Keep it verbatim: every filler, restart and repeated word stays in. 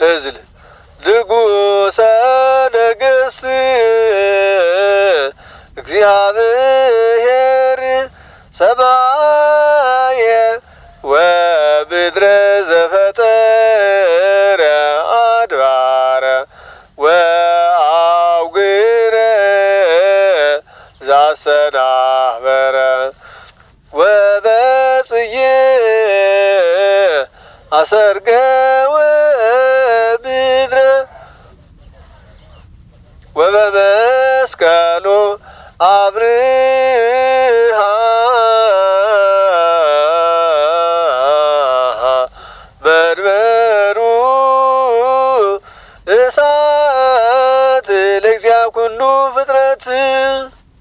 እዝል ንጉሠ ነገሥት እግዚአብሔር ሰማየ ወምድረ ዘፈጠረ አድባረ ወአውግረ ዘአስተናበረ ወበጽየ አሰርገ ወምድረ ወበመስቀሉ አብር